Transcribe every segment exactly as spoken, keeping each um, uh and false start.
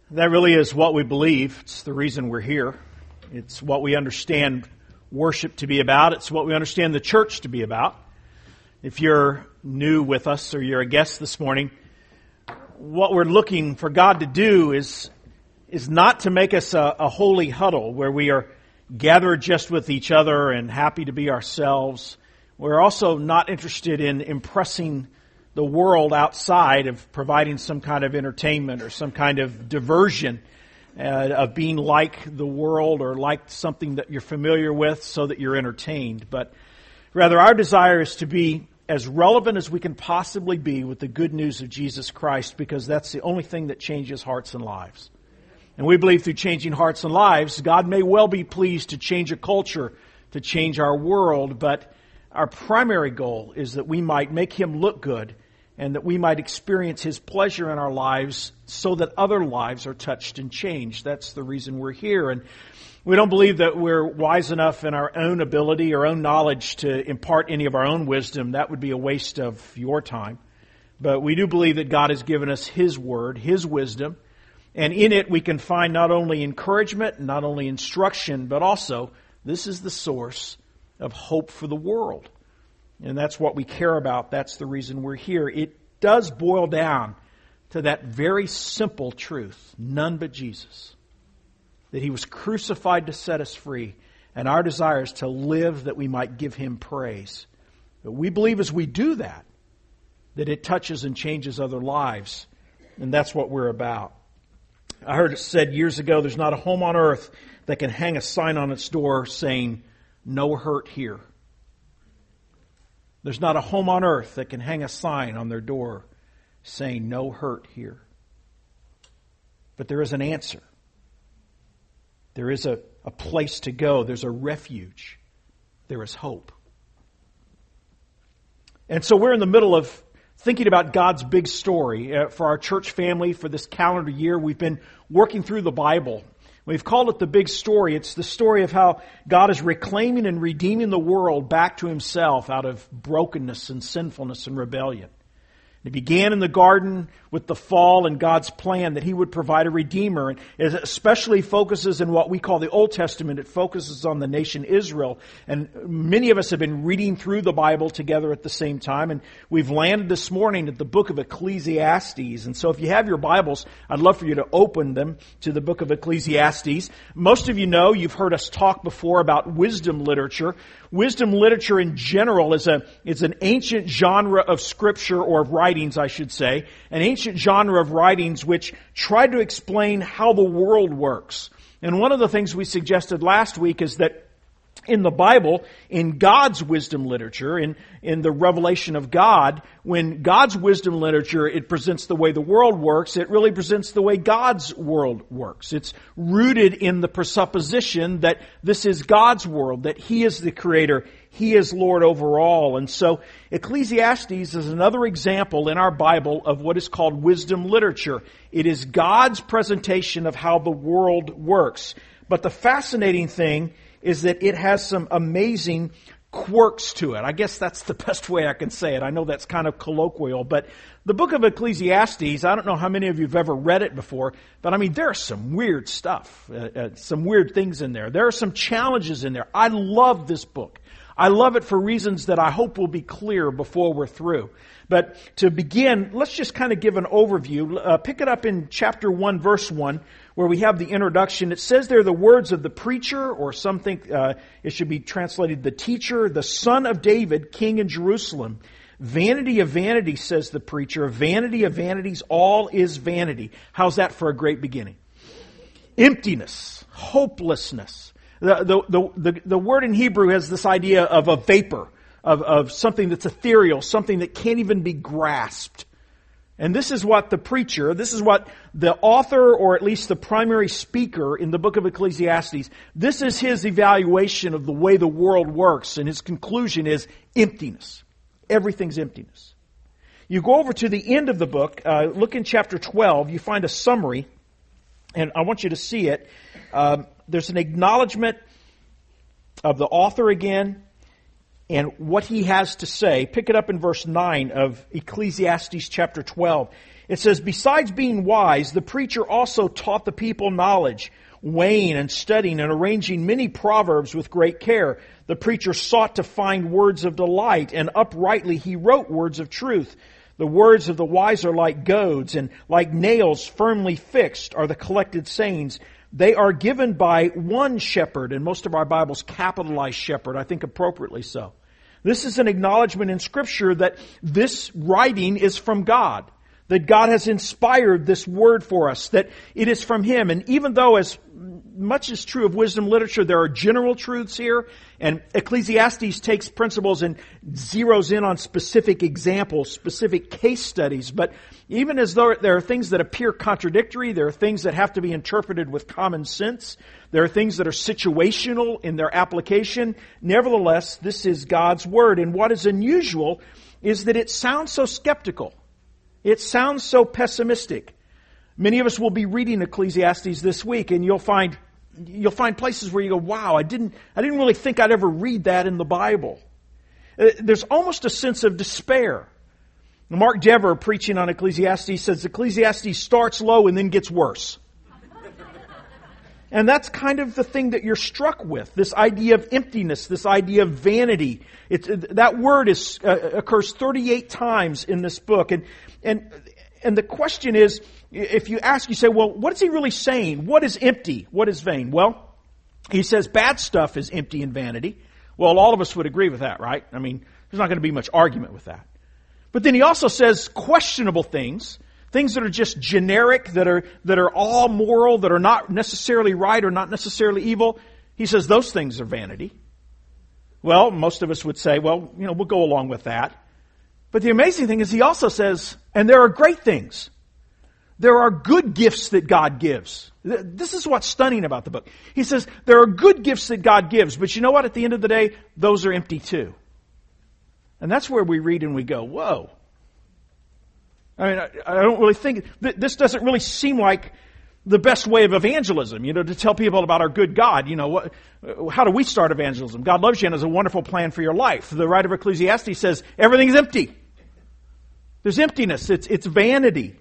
That really is what we believe. It's the reason we're here. It's what we understand worship to be about. It's what we understand the church to be about. If you're new with us or you're a guest this morning, what we're looking for God to do is, is not to make us a, a holy huddle where we are gathered just with each other and happy to be ourselves. We're also not interested in impressing the world outside of providing some kind of entertainment or some kind of diversion uh, of being like the world or like something that you're familiar with so that you're entertained. But rather, our desire is to be as relevant as we can possibly be with the good news of Jesus Christ, because that's the only thing that changes hearts and lives. And we believe through changing hearts and lives, God may well be pleased to change a culture, to change our world, but our primary goal is that we might make Him look good and that we might experience His pleasure in our lives so that other lives are touched and changed. That's the reason we're here. And we don't believe that we're wise enough in our own ability, our own knowledge to impart any of our own wisdom. That would be a waste of your time. But we do believe that God has given us His Word, His wisdom, and in it we can find not only encouragement, not only instruction, but also this is the source of hope for the world. And that's what we care about. That's the reason we're here. It does boil down to that very simple truth, none but Jesus. That He was crucified to set us free, and our desire is to live that we might give Him praise. But we believe as we do that, that it touches and changes other lives, and that's what we're about. I heard it said years ago, there's not a home on earth that can hang a sign on its door saying, "No hurt here." There's not a home on earth that can hang a sign on their door saying, "No hurt here." But there is an answer. There is a, a place to go. There's a refuge. There is hope. And so we're in the middle of thinking about God's big story uh, for our church family for this calendar year. We've been working through the Bible. We've called it the big story. It's the story of how God is reclaiming and redeeming the world back to Himself out of brokenness and sinfulness and rebellion. It began in the garden with the fall and God's plan that He would provide a Redeemer. And it especially focuses in what we call the Old Testament. It focuses on the nation Israel. And many of us have been reading through the Bible together at the same time. And we've landed this morning at the book of Ecclesiastes. And so if you have your Bibles, I'd love for you to open them to the book of Ecclesiastes. Most of you know, you've heard us talk before about wisdom literature. Wisdom literature in general is a is an ancient genre of scripture, or of writings, I should say, an ancient genre of writings which try to explain how the world works. And one of the things we suggested last week is that in the Bible, in God's wisdom literature, in, in the revelation of God, when God's wisdom literature, it presents the way the world works, it really presents the way God's world works. It's rooted in the presupposition that this is God's world, that He is the Creator, He is Lord over all. And so Ecclesiastes is another example in our Bible of what is called wisdom literature. It is God's presentation of how the world works. But the fascinating thing is that it has some amazing quirks to it. I guess that's the best way I can say it. I know that's kind of colloquial, but the book of Ecclesiastes, I don't know how many of you have ever read it before, but I mean, there's some weird stuff, uh, uh, some weird things in there. There are some challenges in there. I love this book. I love it for reasons that I hope will be clear before we're through. But to begin, let's just kind of give an overview. Uh, pick it up in chapter one, verse one, where we have the introduction. It says there the words of the preacher, or some think uh, it should be translated the teacher, the son of David, king in Jerusalem. Vanity of vanity, says the preacher. Vanity of vanities, all is vanity. How's that for a great beginning? Emptiness, hopelessness. The, the, the, the, the word in Hebrew has this idea of a vapor, of, of something that's ethereal, something that can't even be grasped. And this is what the preacher, this is what the author, or at least the primary speaker in the book of Ecclesiastes, this is his evaluation of the way the world works. And his conclusion is emptiness. Everything's emptiness. You go over to the end of the book, uh, look in chapter twelve, you find a summary, and I want you to see it. Um, there's an acknowledgement of the author again, and what he has to say. Pick it up in verse nine of Ecclesiastes chapter twelve. It says, besides being wise, the preacher also taught the people knowledge, weighing and studying and arranging many proverbs with great care. The preacher sought to find words of delight, and uprightly he wrote words of truth. The words of the wise are like goads, and like nails firmly fixed are the collected sayings. They are given by one shepherd, and most of our Bibles capitalize shepherd, I think appropriately so. This is an acknowledgement in Scripture that this writing is from God, that God has inspired this word for us, that it is from Him. And even though, as much is true of wisdom literature, there are general truths here, and Ecclesiastes takes principles and zeroes in on specific examples, specific case studies. But even as though there are things that appear contradictory, there are things that have to be interpreted with common sense, there are things that are situational in their application. Nevertheless, this is God's Word. And what is unusual is that it sounds so skeptical. It sounds so pessimistic. Many of us will be reading Ecclesiastes this week, and you'll find you'll find places where you go, "Wow, I didn't I didn't really think I'd ever read that in the Bible." There's almost a sense of despair. Mark Dever, preaching on Ecclesiastes, says Ecclesiastes starts low and then gets worse. And that's kind of the thing that you're struck with, this idea of emptiness, this idea of vanity. It's, that word is, uh, occurs thirty-eight times in this book. And, and, and the question is, if you ask, you say, well, what is he really saying? What is empty? What is vain? Well, he says bad stuff is empty and vanity. Well, all of us would agree with that, right? I mean, there's not going to be much argument with that. But then he also says questionable things, things that are just generic, that are that are all moral, that are not necessarily right or not necessarily evil. He says those things are vanity. Well, most of us would say, well, you know, we'll go along with that. But the amazing thing is he also says, and there are great things. There are good gifts that God gives. This is what's stunning about the book. He says, there are good gifts that God gives, but you know what? At the end of the day, those are empty too. And that's where we read and we go, whoa. I mean, I, I don't really think, th- this doesn't really seem like the best way of evangelism, you know, to tell people about our good God. You know, what, how do we start evangelism? God loves you and has a wonderful plan for your life. The writer of Ecclesiastes says, everything's empty. There's emptiness. It's, it's vanity.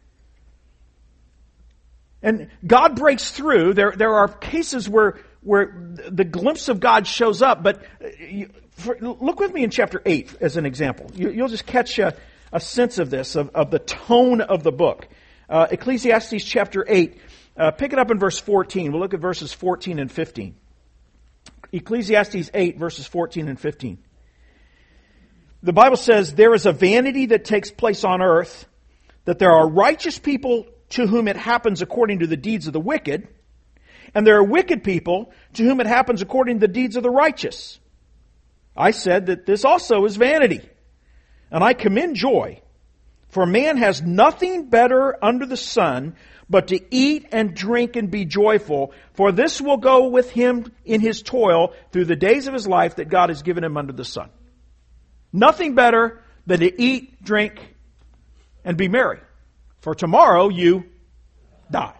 And God breaks through. There, there are cases where, where the glimpse of God shows up. But you, for, look with me in chapter eight as an example. You, you'll just catch a, a sense of this, of, of the tone of the book. Uh, Ecclesiastes chapter eight. Uh, pick it up in verse fourteen. We'll look at verses fourteen and fifteen. Ecclesiastes eight, verses fourteen and fifteen. The Bible says, there is a vanity that takes place on earth, that there are righteous people to whom it happens according to the deeds of the wicked, and there are wicked people to whom it happens according to the deeds of the righteous. I said that this also is vanity, and I commend joy, for man has nothing better under the sun but to eat and drink and be joyful, for this will go with him in his toil through the days of his life that God has given him under the sun. Nothing better than to eat, drink, and be merry. For tomorrow you die.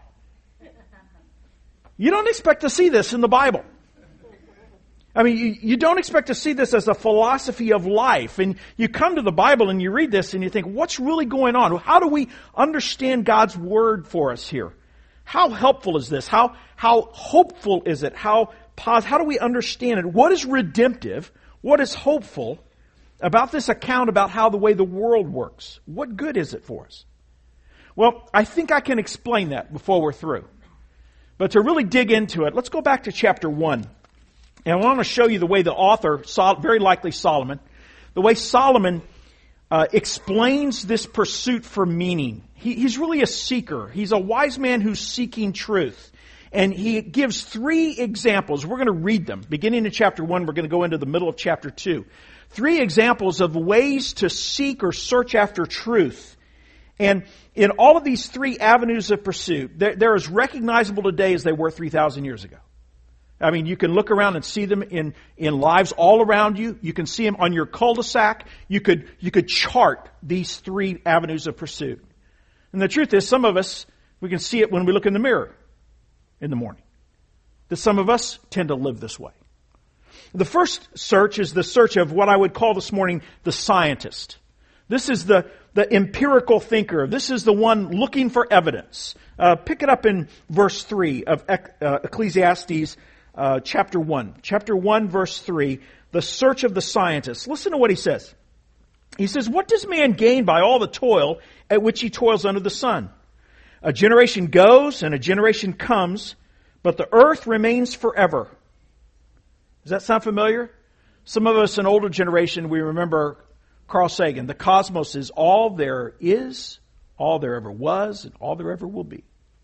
You don't expect to see this in the Bible. I mean, you, you don't expect to see this as a philosophy of life. And you come to the Bible and you read this and you think, what's really going on? How do we understand God's Word for us here? How helpful is this? How, how hopeful is it? How, how do we understand it? What is redemptive? What is hopeful about this account about how the way the world works? What good is it for us? Well, I think I can explain that before we're through. But to really dig into it, let's go back to chapter one. And I want to show you the way the author, very likely Solomon, the way Solomon uh, explains this pursuit for meaning. He, he's really a seeker. He's a wise man who's seeking truth. And he gives three examples. We're going to read them. Beginning in chapter one, we're going to go into the middle of chapter two. Three examples of ways to seek or search after truth. And in all of these three avenues of pursuit, they're, they're as recognizable today as they were three thousand years ago. I mean, you can look around and see them in, in lives all around you. You can see them on your cul-de-sac. You could, you could chart these three avenues of pursuit. And the truth is, some of us, we can see it when we look in the mirror in the morning. That some of us tend to live this way. The first search is the search of what I would call this morning the scientist. This is the, the empirical thinker. This is the one looking for evidence. Uh, pick it up in verse three of uh, Ecclesiastes uh, chapter one. Chapter one, verse three, the search of the scientist. Listen to what he says. He says, "What does man gain by all the toil at which he toils under the sun? A generation goes and a generation comes, but the earth remains forever." Does that sound familiar? Some of us, an older generation, we remember Carl Sagan. The cosmos is all there is, all there ever was, and all there ever will be.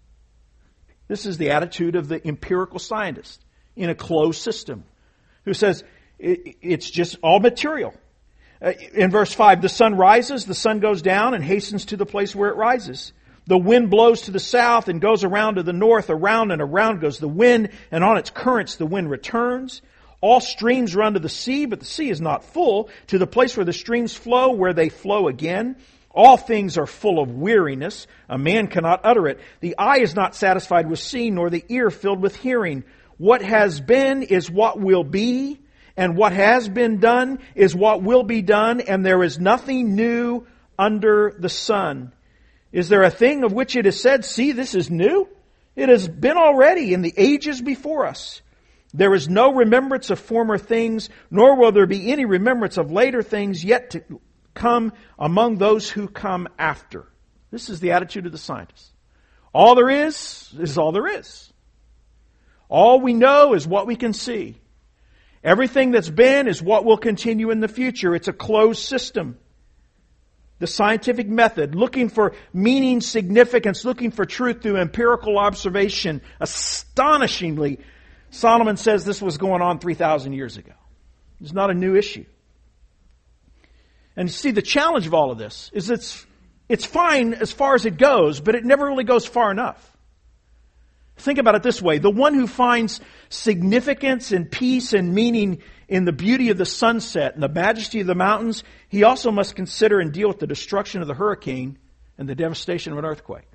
This is the attitude of the empirical scientist in a closed system who says it's just all material. Uh, in verse five, the sun rises, the sun goes down and hastens to the place where it rises. The wind blows to the south and goes around to the north. Around and around goes the wind, and on its currents the wind returns. All streams run to the sea, but the sea is not full. To the place where the streams flow, where they flow again. All things are full of weariness. A man cannot utter it. The eye is not satisfied with seeing, nor the ear filled with hearing. What has been is what will be, and what has been done is what will be done, and there is nothing new under the sun. Is there a thing of which it is said, "See, this is new"? It has been already in the ages before us. There is no remembrance of former things, nor will there be any remembrance of later things yet to come among those who come after. This is the attitude of the scientist. All there is, is all there is. All we know is what we can see. Everything that's been is what will continue in the future. It's a closed system. The scientific method, looking for meaning, significance, looking for truth through empirical observation. Astonishingly, Solomon says this was going on three thousand years ago. It's not a new issue. And you see, the challenge of all of this is it's, it's fine as far as it goes, but it never really goes far enough. Think about it this way. The one who finds significance and peace and meaning in the beauty of the sunset and the majesty of the mountains, he also must consider and deal with the destruction of the hurricane and the devastation of an earthquake.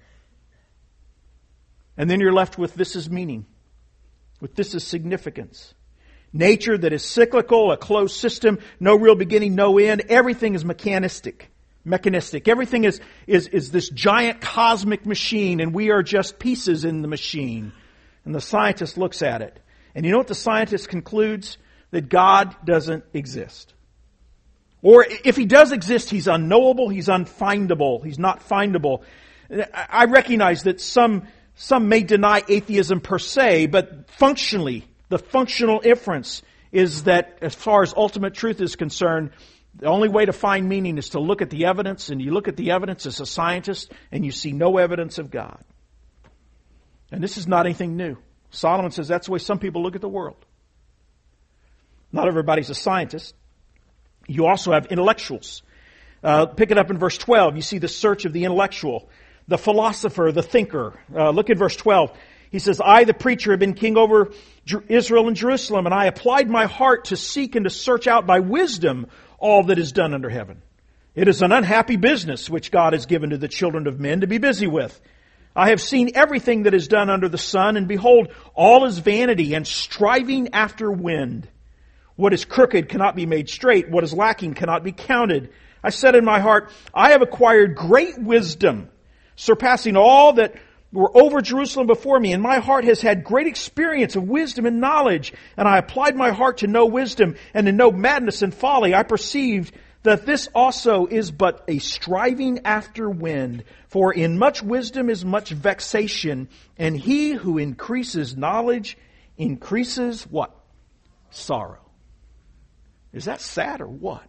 And then you're left with this is meaning, with this is significance. Nature that is cyclical, a closed system, no real beginning, no end. Everything is mechanistic. Mechanistic. Everything is, is, is this giant cosmic machine, and we are just pieces in the machine. And the scientist looks at it. And you know what the scientist concludes? That God doesn't exist. Or if He does exist, He's unknowable, He's unfindable, He's not findable. I recognize that some, some may deny atheism per se, but functionally, the functional inference is that as far as ultimate truth is concerned, the only way to find meaning is to look at the evidence, and you look at the evidence as a scientist, and you see no evidence of God. And this is not anything new. Solomon says that's the way some people look at the world. Not everybody's a scientist. You also have intellectuals. Uh, pick it up in verse twelve. You see the search of the intellectual, the philosopher, the thinker. Uh, look at verse twelve. He says, "I, the preacher, have been king over Israel and Jerusalem, and I applied my heart to seek and to search out by wisdom all that is done under heaven. It is an unhappy business which God has given to the children of men to be busy with. I have seen everything that is done under the sun, and behold, all is vanity and striving after wind. What is crooked cannot be made straight. What is lacking cannot be counted. I said in my heart, I have acquired great wisdom, surpassing all that were over Jerusalem before me. And my heart has had great experience of wisdom and knowledge. And I applied my heart to know wisdom and to know madness and folly. I perceived that this also is but a striving after wind. For in much wisdom is much vexation. And he who increases knowledge increases what? Sorrow." Is that sad or what?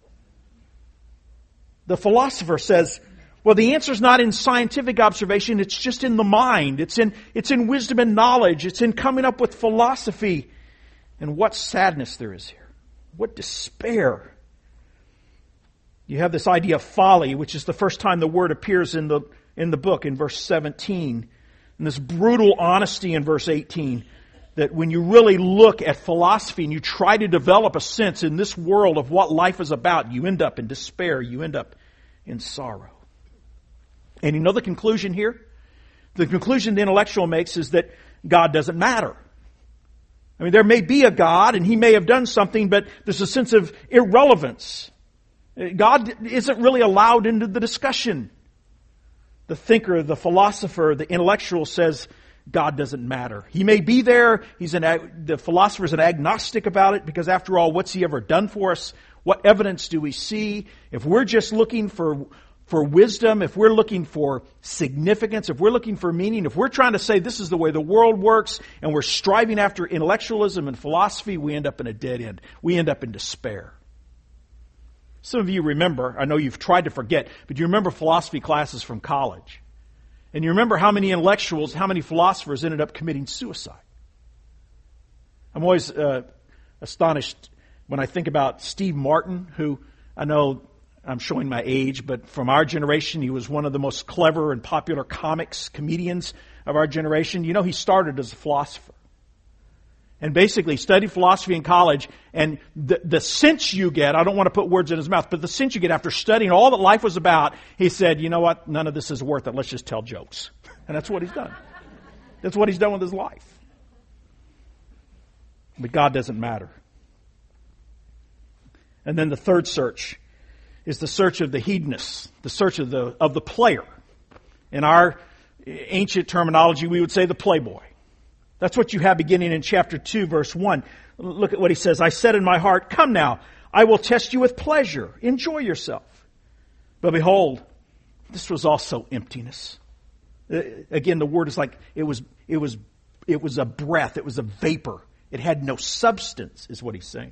The philosopher says, well, the answer's not in scientific observation, it's just in the mind. It's in, it's in wisdom and knowledge. It's in coming up with philosophy. And what sadness there is here. What despair. You have this idea of folly, which is the first time the word appears in the, in the book, in verse seventeen. And this brutal honesty in verse eighteen. That when you really look at philosophy and you try to develop a sense in this world of what life is about, you end up in despair. You end up in sorrow. And you know the conclusion here? The conclusion the intellectual makes is that God doesn't matter. I mean, there may be a God and He may have done something, but there's a sense of irrelevance. God isn't really allowed into the discussion. The thinker, the philosopher, the intellectual says God doesn't matter. He may be there. He's an, the philosopher's an agnostic about it because after all, what's he ever done for us? What evidence do we see? If we're just looking for, for wisdom, if we're looking for significance, if we're looking for meaning, if we're trying to say this is the way the world works and we're striving after intellectualism and philosophy, we end up in a dead end. We end up in despair. Some of you remember, I know you've tried to forget, but you remember philosophy classes from college. And you remember how many intellectuals, how many philosophers ended up committing suicide. I'm always uh, astonished when I think about Steve Martin, who I know I'm showing my age, but from our generation, he was one of the most clever and popular comics comedians of our generation. You know, he started as a philosopher. And basically studied philosophy in college, and the, the sense you get, I don't want to put words in his mouth, but the sense you get after studying all that life was about, he said, you know what, none of this is worth it, let's just tell jokes. And that's what he's done. That's what he's done with his life. But God doesn't matter. And then the third search is the search of the hedonist, the search of the, of the player. In our ancient terminology, we would say the playboy. That's what you have beginning in chapter two, verse one. Look at what he says. I said in my heart, come now, I will test you with pleasure. Enjoy yourself. But behold, this was also emptiness. Again, the word is like, it was, it was, it was a breath. It was a vapor. It had no substance, is what he's saying.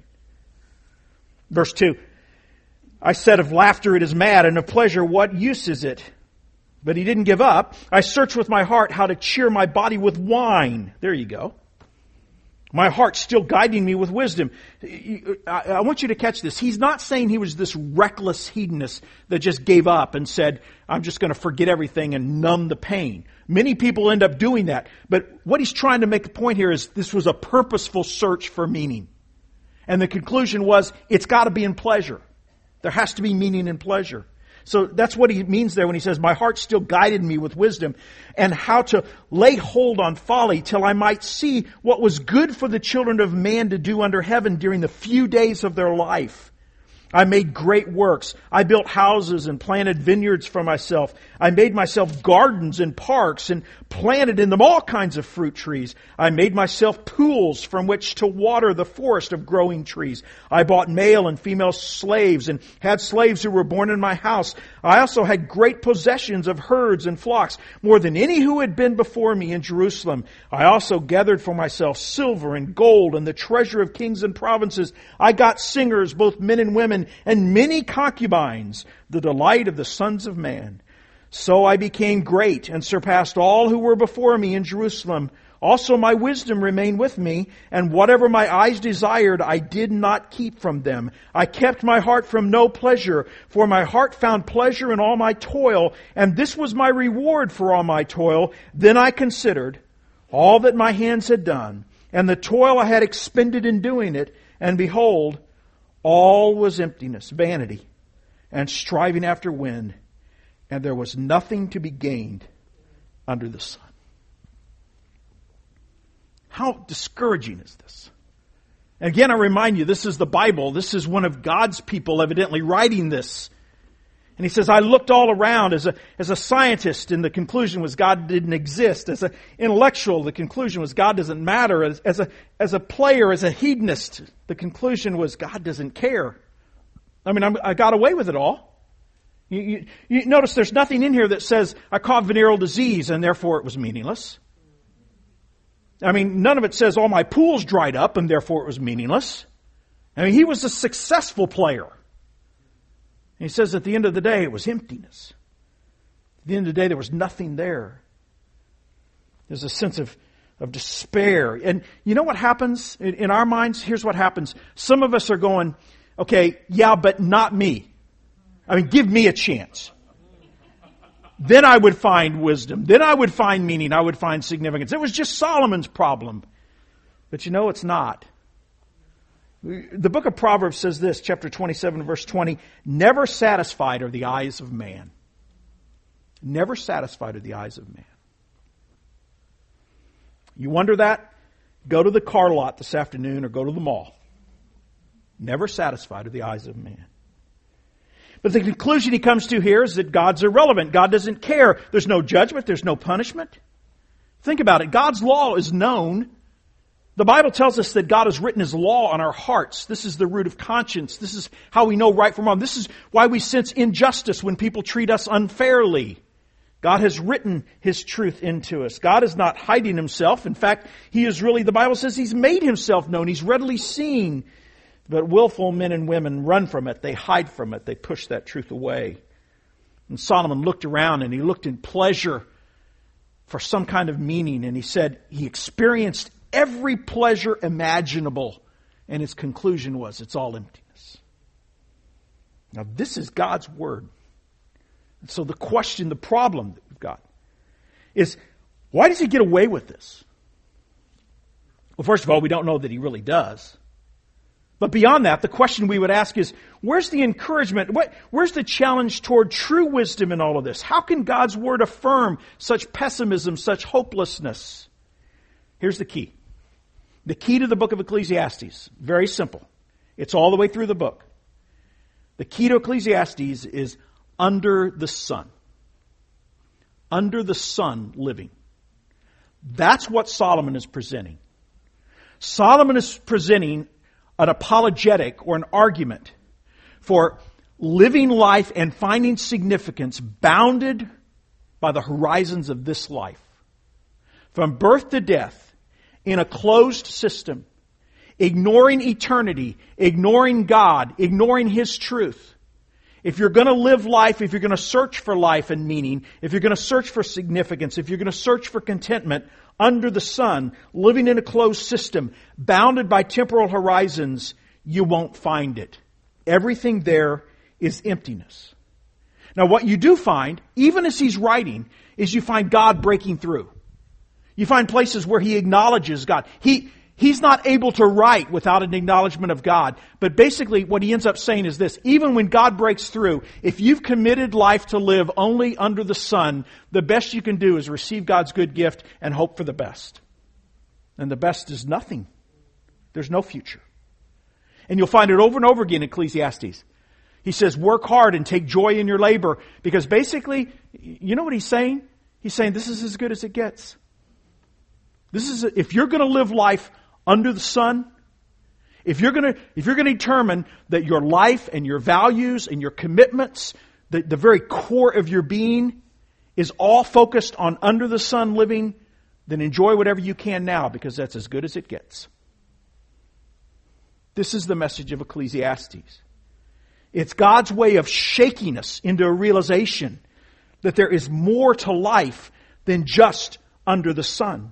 Verse two. I said of laughter it is mad, and of pleasure what use is it? But he didn't give up. I searched with my heart how to cheer my body with wine. There you go. My heart still guiding me with wisdom. I want you to catch this. He's not saying he was this reckless hedonist that just gave up and said, I'm just going to forget everything and numb the pain. Many people end up doing that. But what he's trying to make the point here is this was a purposeful search for meaning. And the conclusion was, it's got to be in pleasure. There has to be meaning in pleasure. So that's what he means there when he says, my heart still guided me with wisdom and how to lay hold on folly till I might see what was good for the children of man to do under heaven during the few days of their life. I made great works. I built houses and planted vineyards for myself. I made myself gardens and parks and planted in them all kinds of fruit trees. I made myself pools from which to water the forest of growing trees. I bought male and female slaves and had slaves who were born in my house. I also had great possessions of herds and flocks, more than any who had been before me in Jerusalem. I also gathered for myself silver and gold and the treasure of kings and provinces. I got singers, both men and women, and many concubines, the delight of the sons of man. So I became great and surpassed all who were before me in Jerusalem. Also my wisdom remained with me, and whatever my eyes desired, I did not keep from them. I kept my heart from no pleasure, for my heart found pleasure in all my toil, and this was my reward for all my toil. Then I considered all that my hands had done, and the toil I had expended in doing it, and behold, all was emptiness, vanity, and striving after wind, and there was nothing to be gained under the sun. How discouraging is this? And again, I remind you, this is the Bible. This is one of God's people evidently writing this. And he says, I looked all around as a, as a scientist, and the conclusion was God didn't exist. As an intellectual, the conclusion was God doesn't matter. As, as, a, as a player, as a hedonist, the conclusion was God doesn't care. I mean, I'm, I got away with it all. You, you, you notice there's nothing in here that says I caught venereal disease and therefore it was meaningless. I mean, none of it says all my pools dried up and therefore it was meaningless. I mean, he was a successful player. He says at the end of the day, it was emptiness. At the end of the day, there was nothing there. There's a sense of, of despair. And you know what happens in, in our minds? Here's what happens. Some of us are going, okay, yeah, but not me. I mean, give me a chance. Then I would find wisdom. Then I would find meaning. I would find significance. It was just Solomon's problem. But you know, it's not. The book of Proverbs says this, chapter twenty-seven, verse twenty, never satisfied are the eyes of man. Never satisfied are the eyes of man. You wonder that? Go to the car lot this afternoon or go to the mall. Never satisfied are the eyes of man. But the conclusion he comes to here is that God's irrelevant. God doesn't care. There's no judgment. There's no punishment. Think about it. God's law is known. The Bible tells us that God has written His law on our hearts. This is the root of conscience. This is how we know right from wrong. This is why we sense injustice when people treat us unfairly. God has written His truth into us. God is not hiding Himself. In fact, He is really, the Bible says He's made Himself known. He's readily seen. But willful men and women run from it. They hide from it. They push that truth away. And Solomon looked around and he looked in pleasure for some kind of meaning. And he said he experienced every pleasure imaginable. And his conclusion was, it's all emptiness. Now this is God's Word. And so the question, the problem that we've got is, why does He get away with this? Well, first of all, we don't know that He really does. But beyond that, the question we would ask is, where's the encouragement? What, where's the challenge toward true wisdom in all of this? How can God's Word affirm such pessimism, such hopelessness? Here's the key. The key to the book of Ecclesiastes, very simple. It's all the way through the book. The key to Ecclesiastes is under the sun. Under the sun living. That's what Solomon is presenting. Solomon is presenting an apologetic or an argument for living life and finding significance bounded by the horizons of this life. From birth to death, in a closed system, ignoring eternity, ignoring God, ignoring His truth. If you're going to live life, if you're going to search for life and meaning, if you're going to search for significance, if you're going to search for contentment under the sun, living in a closed system, bounded by temporal horizons, you won't find it. Everything there is emptiness. Now what you do find, even as he's writing, is you find God breaking through. You find places where He acknowledges God. He He's not able to write without an acknowledgement of God. But basically what he ends up saying is this: even when God breaks through, if you've committed life to live only under the sun, the best you can do is receive God's good gift and hope for the best. And the best is nothing. There's no future. And you'll find it over and over again in Ecclesiastes. He says, work hard and take joy in your labor. Because basically, you know what he's saying? He's saying this is as good as it gets. This is, if you're going to live life under the sun, if you're going to, if you're going to determine that your life and your values and your commitments, the, the very core of your being is all focused on under the sun living, then enjoy whatever you can now, because that's as good as it gets. This is the message of Ecclesiastes. It's God's way of shaking us into a realization that there is more to life than just under the sun.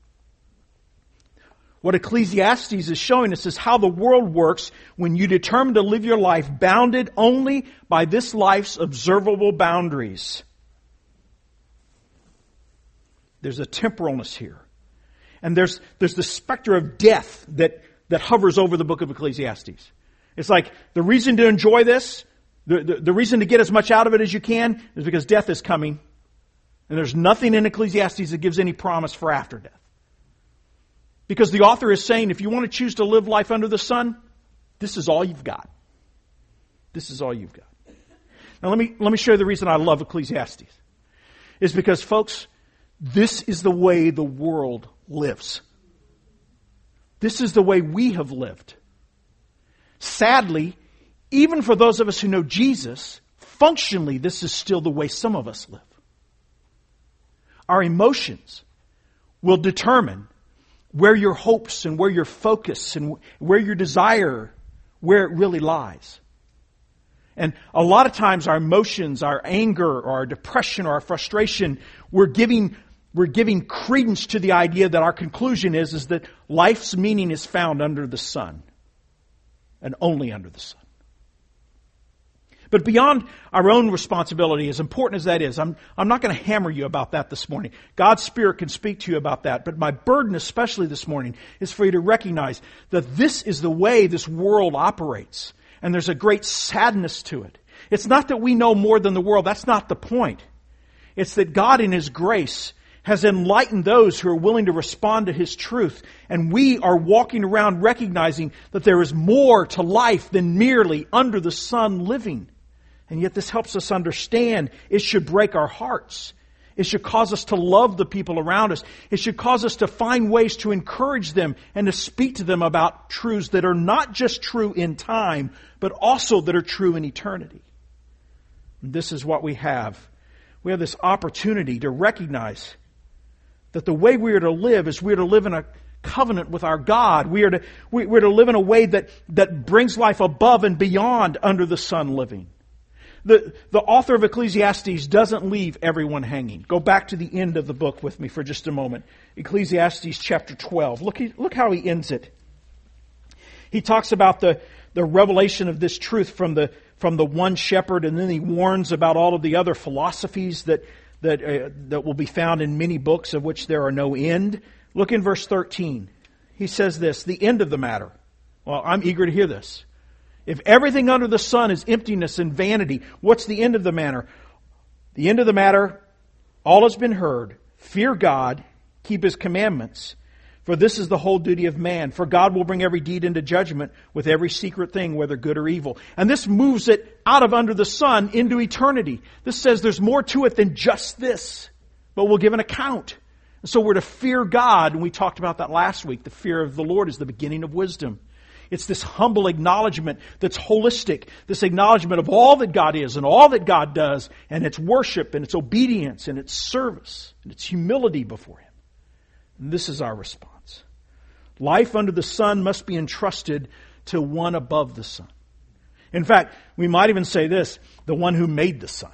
What Ecclesiastes is showing us is how the world works when you determine to live your life bounded only by this life's observable boundaries. There's a temporalness here. And there's, there's the specter of death that, that hovers over the book of Ecclesiastes. It's like the reason to enjoy this, the, the, the reason to get as much out of it as you can is because death is coming. And there's nothing in Ecclesiastes that gives any promise for after death. Because the author is saying, if you want to choose to live life under the sun, this is all you've got. This is all you've got. Now let me, let me show you the reason I love Ecclesiastes. It's because, folks, this is the way the world lives. This is the way we have lived. Sadly, even for those of us who know Jesus, functionally, this is still the way some of us live. Our emotions will determine where your hopes and where your focus and where your desire, where it really lies. And a lot of times our emotions, our anger, or our depression, or our frustration, we're giving, we're giving credence to the idea that our conclusion is, is that life's meaning is found under the sun. And only under the sun. But beyond our own responsibility, as important as that is, I'm, I'm not going to hammer you about that this morning. God's Spirit can speak to you about that. But my burden, especially this morning, is for you to recognize that this is the way this world operates. And there's a great sadness to it. It's not that we know more than the world. That's not the point. It's that God in His grace has enlightened those who are willing to respond to His truth. And we are walking around recognizing that there is more to life than merely under the sun living. And yet this helps us understand it should break our hearts. It should cause us to love the people around us. It should cause us to find ways to encourage them and to speak to them about truths that are not just true in time, but also that are true in eternity. And this is what we have. We have this opportunity to recognize that the way we are to live is we are to live in a covenant with our God. We are to, we are to live in a way that, that brings life above and beyond under the sun living. The, the author of Ecclesiastes doesn't leave everyone hanging. Go back to the end of the book with me for just a moment. Ecclesiastes chapter twelve. Look, look how he ends it. He talks about the, the revelation of this truth from the, from the one shepherd, and then he warns about all of the other philosophies that, that, uh, that will be found in many books of which there are no end. Look in verse thirteen. He says this, the end of the matter. Well, I'm eager to hear this. If everything under the sun is emptiness and vanity, what's the end of the matter? The end of the matter, all has been heard. Fear God, keep His commandments, for this is the whole duty of man. For God will bring every deed into judgment with every secret thing, whether good or evil. And this moves it out of under the sun into eternity. This says there's more to it than just this, but we'll give an account. And so we're to fear God, and we talked about that last week. The fear of the Lord is the beginning of wisdom. It's this humble acknowledgement that's holistic, this acknowledgement of all that God is and all that God does, and its worship and its obedience and its service and its humility before Him. And this is our response. Life under the sun must be entrusted to one above the sun. In fact, we might even say this, the one who made the sun.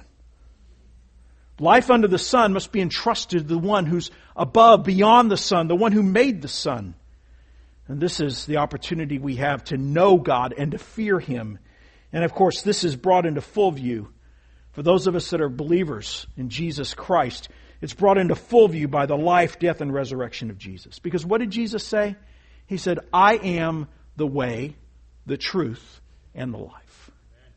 Life under the sun must be entrusted to the one who's above, beyond the sun, the one who made the sun. And this is the opportunity we have to know God and to fear Him. And of course, this is brought into full view for those of us that are believers in Jesus Christ. It's brought into full view by the life, death, and resurrection of Jesus. Because what did Jesus say? He said, I am the way, the truth, and the life.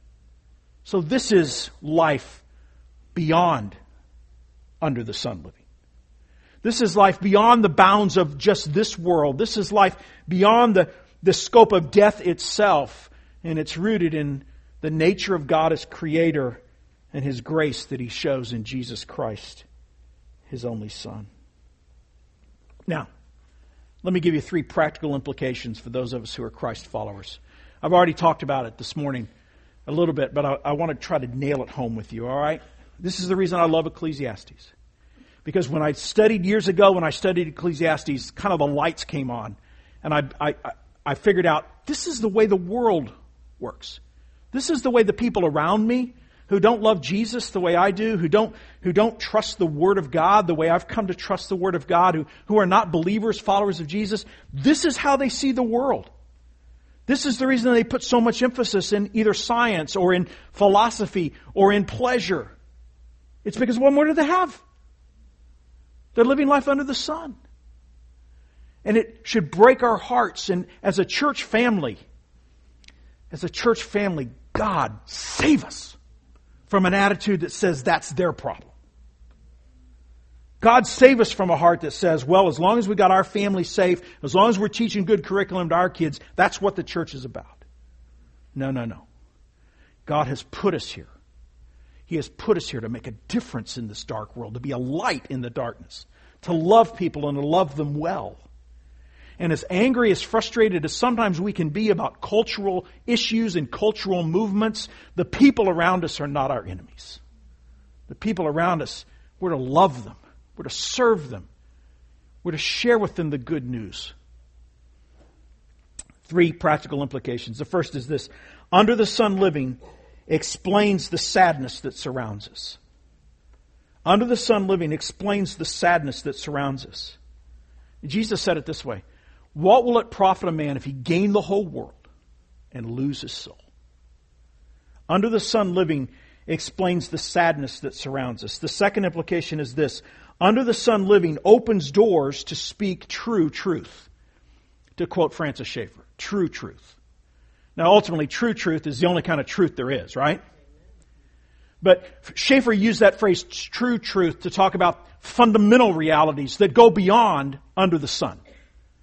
So this is life beyond under the sun living. This is life beyond the bounds of just this world. This is life beyond the, the scope of death itself. And it's rooted in the nature of God as Creator and His grace that He shows in Jesus Christ, His only Son. Now, let me give you three practical implications for those of us who are Christ followers. I've already talked about it this morning a little bit, but I, I want to try to nail it home with you, all right? This is the reason I love Ecclesiastes. Because when I studied years ago, when I studied Ecclesiastes, kind of the lights came on. And I, I, I figured out, this is the way the world works. This is the way the people around me who don't love Jesus the way I do, who don't, who don't trust the Word of God the way I've come to trust the Word of God, who, who are not believers, followers of Jesus. This is how they see the world. This is the reason they put so much emphasis in either science or in philosophy or in pleasure. It's because, well, what do they have? They're living life under the sun. And it should break our hearts. And as a church family, as a church family, God, save us from an attitude that says that's their problem. God, save us from a heart that says, well, as long as we got our family safe, as long as we're teaching good curriculum to our kids, that's what the church is about. No, no, no. God has put us here. He has put us here to make a difference in this dark world, to be a light in the darkness, to love people and to love them well. And as angry, as frustrated as sometimes we can be about cultural issues and cultural movements, the people around us are not our enemies. The people around us, we're to love them. We're to serve them. We're to share with them the good news. Three practical implications. The first is this. Under the sun living explains the sadness that surrounds us. Under the sun living explains the sadness that surrounds us. Jesus said it this way. What will it profit a man if he gain the whole world and lose his soul? Under the sun living explains the sadness that surrounds us. The second implication is this. Under the sun living opens doors to speak true truth. To quote Francis Schaeffer, true truth. Now, ultimately, true truth is the only kind of truth there is, right? But Schaeffer used that phrase, true truth, to talk about fundamental realities that go beyond under the sun.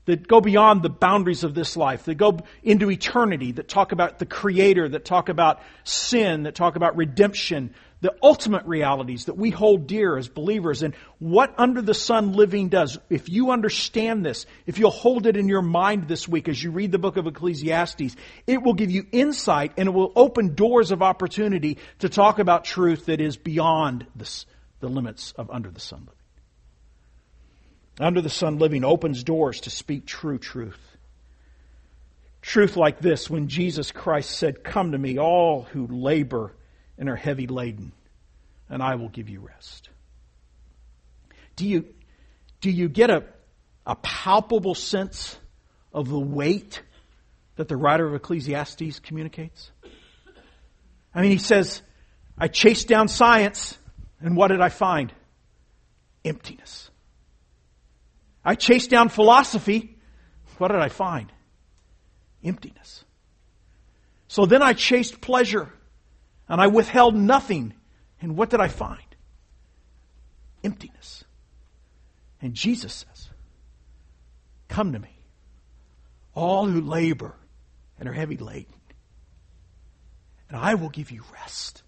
that go beyond the boundaries of this life, that go into eternity, that talk about the Creator, that talk about sin, that talk about redemption, the ultimate realities that we hold dear as believers, and what Under the Sun living does. If you understand this, if you'll hold it in your mind this week as you read the book of Ecclesiastes, it will give you insight and it will open doors of opportunity to talk about truth that is beyond this, the limits of Under the Sun living. Under the Sun living opens doors to speak true truth. Truth like this, when Jesus Christ said, "Come to me, all who labor and are heavy laden, and I will give you rest." Do you, do you get a, a palpable sense of the weight that the writer of Ecclesiastes communicates? I mean, he says, I chased down science, and what did I find? Emptiness. I chased down philosophy. What did I find? Emptiness. So then I chased pleasure, and I withheld nothing. And what did I find? Emptiness. And Jesus says, "Come to me, all who labor and are heavy laden, and I will give you rest."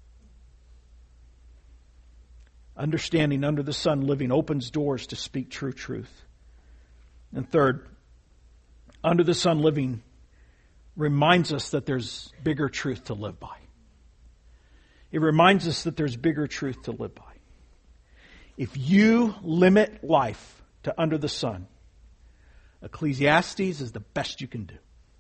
Understanding Under the Sun living opens doors to speak true truth. And third, Under the Sun living reminds us that there's bigger truth to live by. It reminds us that there's bigger truth to live by. If you limit life to Under the Sun, Ecclesiastes is the best you can do.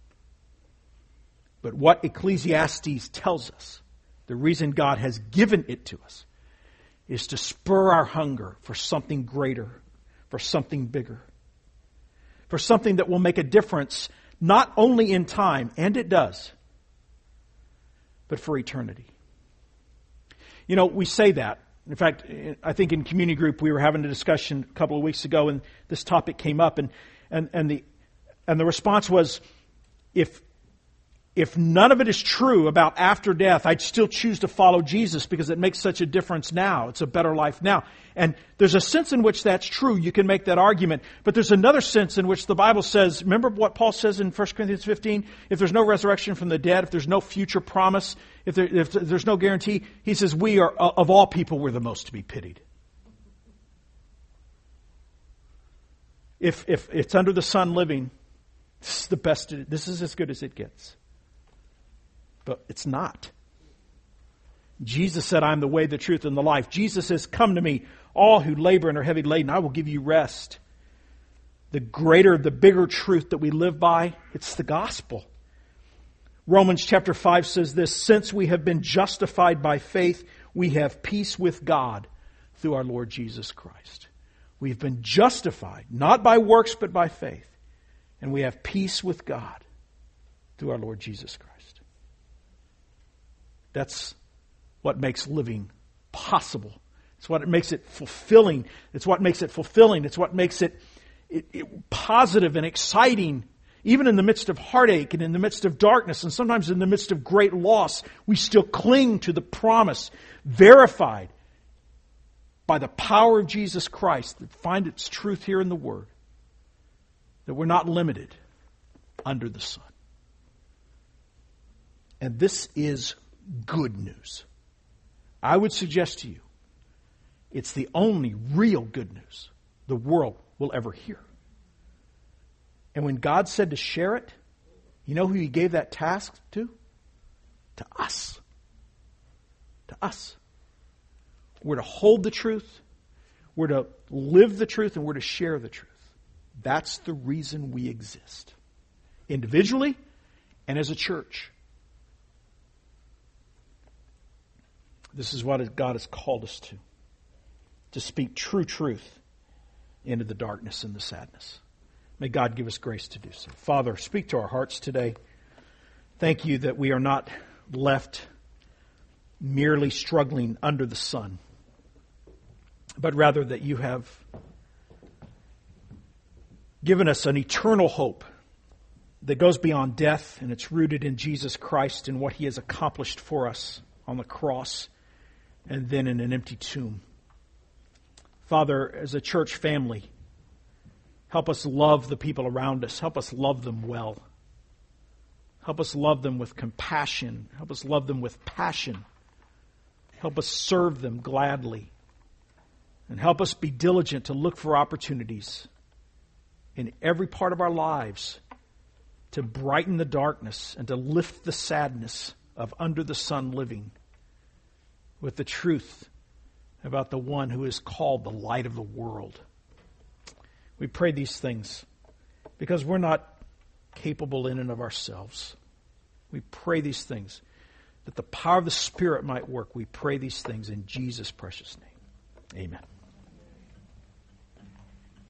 But what Ecclesiastes tells us, the reason God has given it to us, is to spur our hunger for something greater, for something bigger, for something that will make a difference not only in time, and it does, but for eternity. You know, we say that. In fact, I think in community group we were having a discussion a couple of weeks ago, and this topic came up, and and, and the and the response was, if If none of it is true about after death, I'd still choose to follow Jesus because it makes such a difference now. It's a better life now. And there's a sense in which that's true. You can make that argument. But there's another sense in which the Bible says, remember what Paul says in First Corinthians fifteen? If there's no resurrection from the dead, if there's no future promise, if, there, if there's no guarantee, he says we are, of all people, we're the most to be pitied. If, if it's Under the Sun living, this is the best, this is as good as it gets. But it's not. Jesus said, "I'm the way, the truth, and the life." Jesus says, "Come to me, all who labor and are heavy laden, I will give you rest." The greater, the bigger truth that we live by, it's the gospel. Romans chapter five says this, "Since we have been justified by faith, we have peace with God through our Lord Jesus Christ." We've been justified, not by works, but by faith. And we have peace with God through our Lord Jesus Christ. That's what makes living possible. It's what makes it fulfilling. It's what makes it fulfilling. It's what makes it, it, it positive and exciting. Even in the midst of heartache and in the midst of darkness and sometimes in the midst of great loss, we still cling to the promise verified by the power of Jesus Christ that find its truth here in the Word. That we're not limited under the sun. And this is good news. I would suggest to you, it's the only real good news the world will ever hear. And when God said to share it, you know who He gave that task to? To us. To us. We're to hold the truth, we're to live the truth, and we're to share the truth. That's the reason we exist. Individually and as a church. This is what God has called us to. To speak true truth into the darkness and the sadness. May God give us grace to do so. Father, speak to our hearts today. Thank you that we are not left merely struggling under the sun, but rather that you have given us an eternal hope that goes beyond death, and it's rooted in Jesus Christ and what He has accomplished for us on the cross and then in an empty tomb. Father, as a church family, Help us love the people around us. Help us love them well. Help us love them with compassion. Help us love them with passion. Help us serve them gladly. And help us be diligent to look for opportunities in every part of our lives to brighten the darkness and to lift the sadness of under the sun living with the truth about the one who is called the light of the world. We pray these things because we're not capable in and of ourselves. We pray these things that the power of the Spirit might work. We pray these things in Jesus' precious name. Amen.